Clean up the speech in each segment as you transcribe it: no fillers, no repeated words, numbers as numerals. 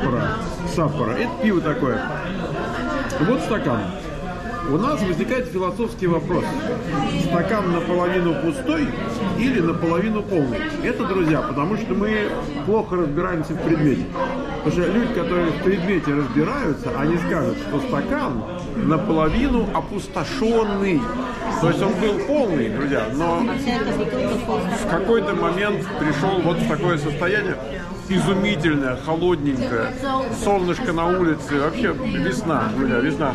Саппоро. Это пиво такое. Вот стакан. У нас возникает философский вопрос. Стакан наполовину пустой или наполовину полный? Это, друзья, потому что мы плохо разбираемся в предмете. Потому что люди, которые в предмете разбираются, они скажут, что стакан наполовину опустошенный. То есть он был полный, друзья, но в какой-то момент пришел вот в такое состояние изумительное, холодненькое, солнышко на улице, вообще весна, друзья, весна.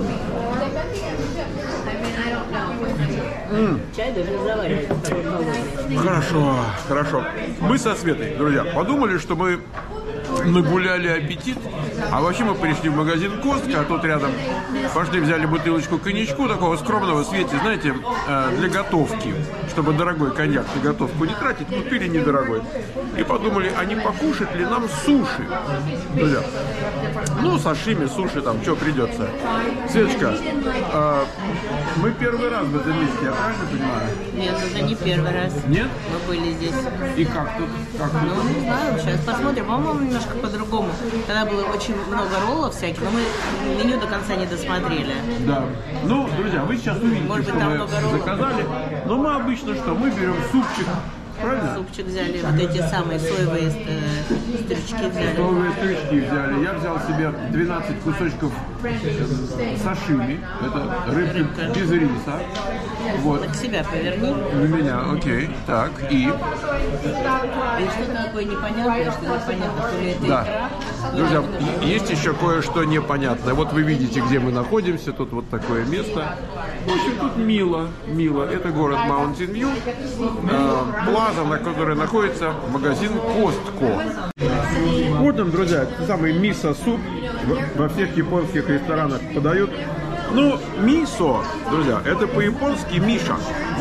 Чай даже заваривается. Хорошо, хорошо. Мы со Светой, друзья, подумали, что мы нагуляли аппетит, а вообще мы пришли в магазин Костка, а тут рядом пошли, взяли бутылочку коньячку такого скромного, Свете, знаете, для готовки, чтобы дорогой коньяк на готовку не тратить, купили недорогой. И подумали, а не покушать ли нам суши, друзья? Ну, сашими, суши, там, что придется. Светочка, мы первый раз в этом месте, я правильно понимаю? Нет, уже не первый раз. Нет? Мы были здесь. И как тут? Ну, не знаю, сейчас посмотрим. По-моему, немножко по-другому. Тогда было очень много роллов всяких, но мы меню до конца не досмотрели. Да. Ну, друзья, вы сейчас увидите, Может быть, что там мы много роллов. заказали. Но мы обычно что? Мы берем супчик. Правильно? Супчик взяли, вот эти самые соевые стручки взяли. Соевые стручки взяли. Я взял себе 12 кусочков сашими. Это рыбка без риса. Вот. На себя поверни. На меня, окей. Так, и... И что такое непонятное, что непонятно, то ли это Да. икра. Друзья, есть еще кое-что непонятное. Вот вы видите, где мы находимся. Тут вот такое место. В общем, тут мило. Это город Mountain View. Плаза, на которой находится магазин Костко. Вот нам, друзья, самый мисо-суп. Во всех японских ресторанах подают. Ну, мисо, друзья, это по-японски миша.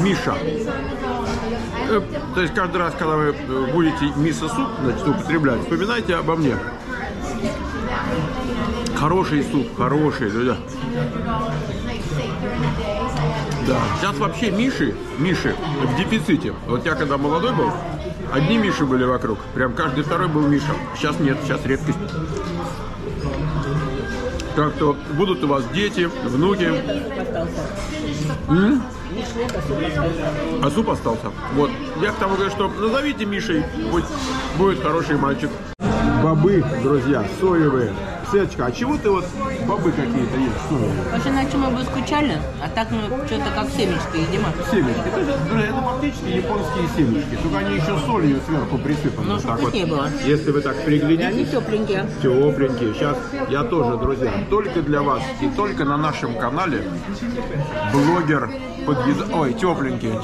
То есть каждый раз, когда вы будете мисо-суп, значит, употреблять, вспоминайте обо мне. Хороший суп, хороший, друзья. Да, сейчас вообще миши в дефиците. Вот я когда молодой был, одни миши были вокруг. Прям каждый второй был миша. Сейчас нет, сейчас редкость. Так что будут у вас дети, внуки. А суп остался. Вот. Я к тому говорю, что назовите Мишей, будет хороший мальчик. Бобы, друзья, соевые. Светочка, а чего ты вот бобы какие-то ешь соевые? Вообще, иначе мы бы скучали, а так мы что-то как семечки едим. Семечки. Это фактически японские семечки. Только они еще солью сверху присыпаны. Ну, чтобы вкуснее было. Если вы так приглядитесь. Они тепленькие. Тепленькие. Сейчас я тоже, друзья, только для вас и только на нашем канале блогер подъедает. Ой, тепленькие.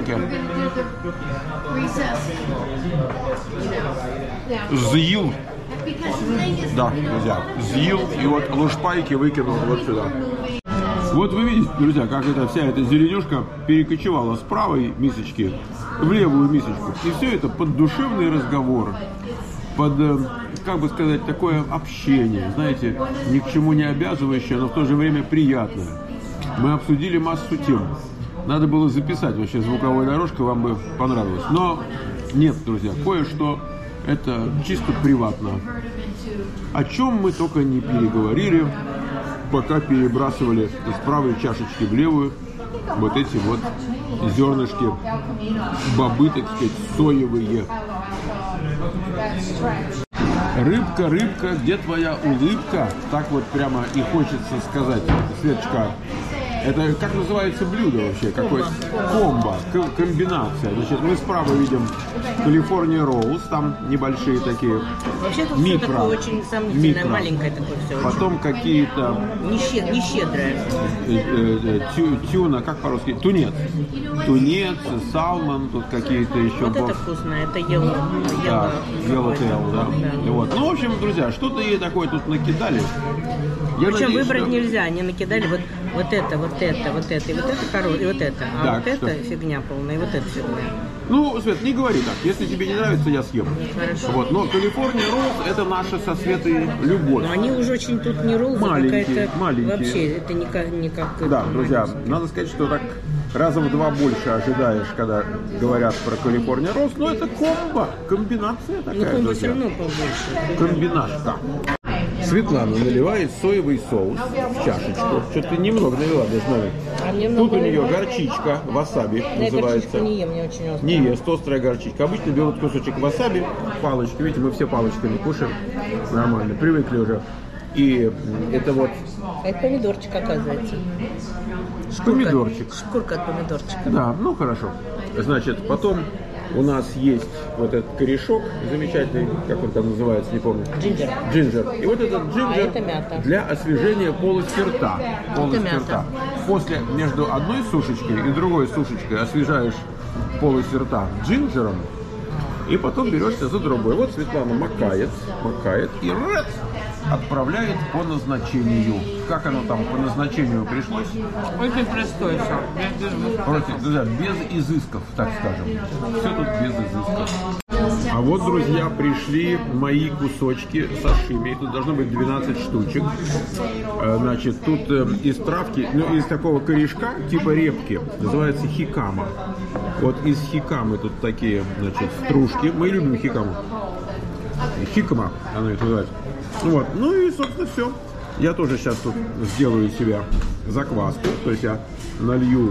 З'ел. Да, друзья, з'ел и вот лушпайки выкинул вот сюда. Вот вы видите, друзья, как вся эта зеленюшка перекочевала с правой мисочки в левую мисочку. И все это под душевный разговор, под, как бы сказать, такое общение, знаете, ни к чему не обязывающее, но в то же время приятное. Мы обсудили массу тем. Надо было записать вообще звуковой дорожкой, вам бы понравилось. Но нет, друзья, кое-что это чисто приватно. О чем мы только не переговорили, пока перебрасывали из правой чашечки в левую вот эти вот зернышки, бобы, так сказать, соевые. Рыбка, где твоя улыбка? Так вот прямо и хочется сказать, Светочка. Это как называется блюдо вообще? Какой комбо, комбинация. Значит, мы справа видим California Rolls, там небольшие такие. Вообще тут все такое очень сомнительное, маленькое такое все. Потом какие-то... Не щедрое. Тюна, как по-русски? Тунец, салмон, тут какие-то еще... Вот это вкусно, это yellowtail, да. Вот. Ну, в общем, друзья, что-то ей такое тут накидали. Причем выбрать нельзя, они накидали вот это, и вот это хорошее, и вот это. А так, вот это фигня полная, и вот это фигня. Ну, Свет, не говори так. Если тебе не нравится, я съем. Хорошо. Вот. Но California Rolls это наша со Светой любовь. Но они уже очень тут не роллы, маленькие. Вообще, это не как да, друзья, надо сказать, что так раза в 2 больше ожидаешь, когда говорят про Калифорния Роллс, но это комбо, комбинация такая. Ну, комбо все равно побольше. Комбинашка. Светлана наливает соевый соус в чашечку. Что-то ты немного налила, даже наверное. Тут у нее горчичка, васаби называется. Я не ем, мне очень острая. Не ест, острая горчичка. Обычно берут кусочек васаби, палочки. Видите, мы все палочками кушаем. Нормально, привыкли уже. И это вот... А это помидорчик, оказывается. Помидорчик. Шкурка от помидорчика. Да, ну хорошо. Значит, потом у нас есть вот этот корешок замечательный, как он там называется, не помню. Джинджер. Джинджер. И вот этот джинджер это мята. для освежения полости рта. Полости мята. рта. После между одной сушечкой и другой сушечкой освежаешь полость рта джинджером, и потом берешься за другой. Вот Светлана макает и раз отправляет по назначению. Как оно там по назначению пришлось? Очень простое все. Друзья, без изысков, так скажем. Все тут без изысков. А вот, друзья, пришли мои кусочки сашими. Тут должно быть 12 штучек. Значит, тут из травки, ну, из такого корешка, типа репки, называется хикама. Вот из хикамы тут такие, значит, стружки. Мы любим хикаму. Хикама, она это называется. Вот, ну и, собственно, все. Я тоже сейчас тут сделаю себе закваску. То есть я налью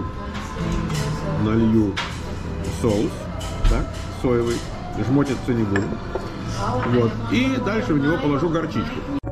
соус, так, соевый. Жмотиться не буду. Вот. И дальше в него положу горчичку.